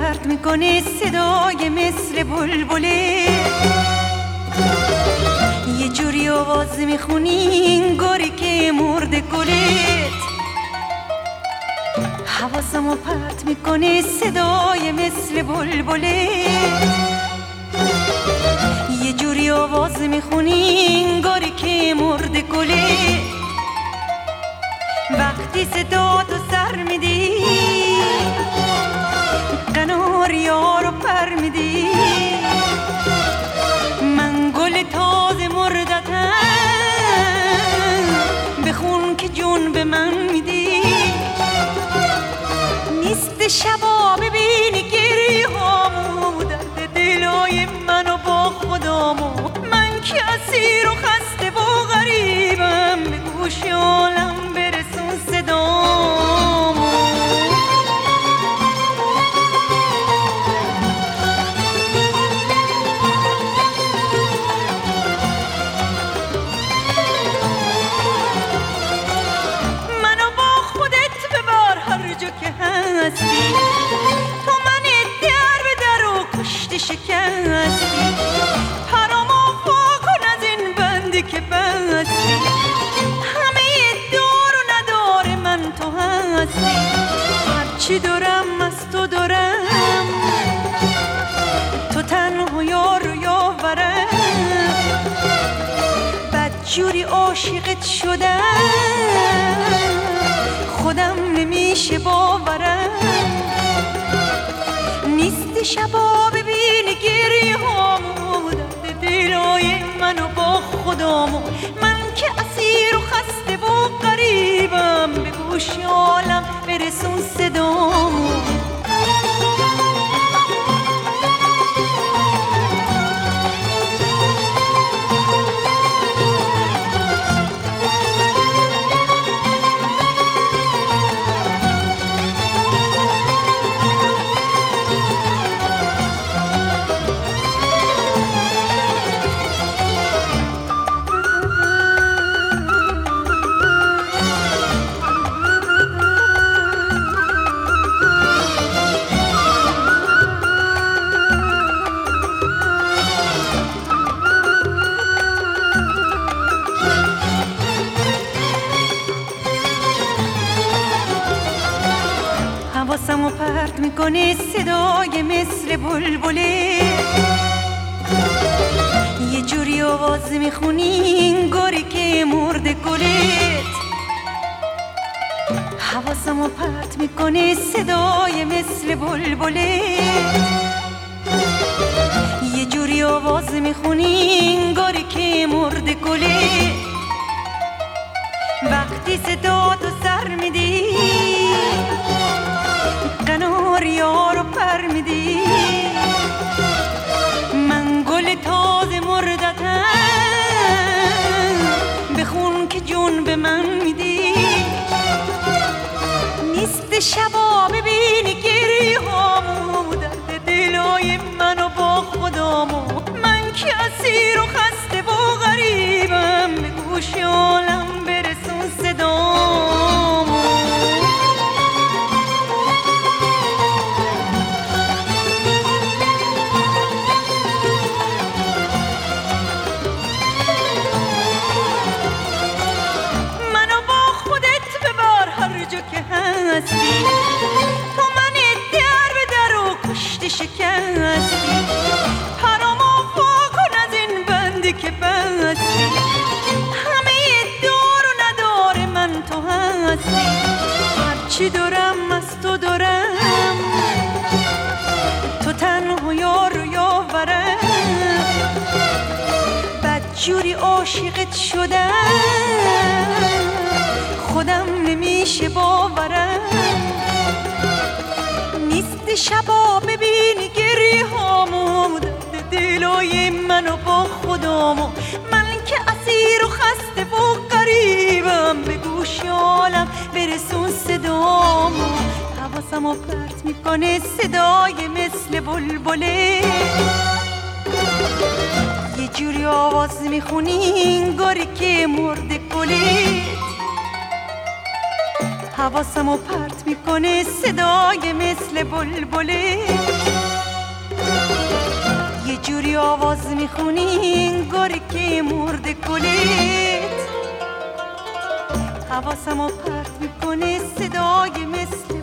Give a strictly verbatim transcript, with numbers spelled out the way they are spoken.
پرت میکنه صدای مثل بلبله، یه جوری آواز میخونی انگاری که مرده گلت. حواسمو پرت میکنه صدای مثل بلبله، یه جوری آواز میخونی انگاری که مرده گلت. وقتی صدا تو سر میدی قناریا رو پر میدی، من گل تازه مردتم بخون که جون به من میدی. نیست شبا ببینی گریه هامو درد دلای منو با خدامو، من که اسیر و خسته و غریبم به گوش عالم برسون صدامو. منو با خودت ببر هر جا که هستی، تو من در به در و کشته شکستی. پرامو وا کن از این بندی که بستی، همه دار و ندار من تو هستی. هرچی دارم از تو دارم، تو تنها یار و یاورم. بدجوری عاشقت شدم خودم نمیشه باورم. نیست شبا ببینی گریه هامو درد دلای منو با خدامو، من که اسیر و خسته و غریبم به گوش عالم برسون صدامو. حواسمو پرت میکنه صدای مثل بلبله، یه جوری آواز میخونی انگاری که مرده گلت. حواسمو پرت میکنه صدای مثل بلبله، یه جوری آواز میخونی انگاری که مرده گلت. وقتی صدا تو سر میدی قناریا رو پر میدی، من گل تازه مردتم بخون که جون به من میدی. نیست شبا ببینی گریه هامو درد دلای منو با خدامو، من که اسیر و خسته و غریبم به گوش عالم برسون صدامو. تو من در به در و کشته شکستی. پرامو وا کن از این بندی که بستی، همه دار و ندار من تو هستی. هرچی دارم از تو دارم، تو تنها یار و یاورم. بدجوری عاشقت شدم خودم نمیشه باورم. نیست شبا ببینی گریه هامو درد دلای منو با خدامو، من که اسیر و خسته و غریبم به گوش عالم برسون صدامو. حواسمو پرت میکنه صدای مثل بلبله، یه جوری آواز میخونی انگاری که مرده گلت. حواسمو پرت میکنه صدای مثل بلبله، یه جوری آواز میخونی انگار که مرده کلت. حواسمو پرت میکنه صدای مثل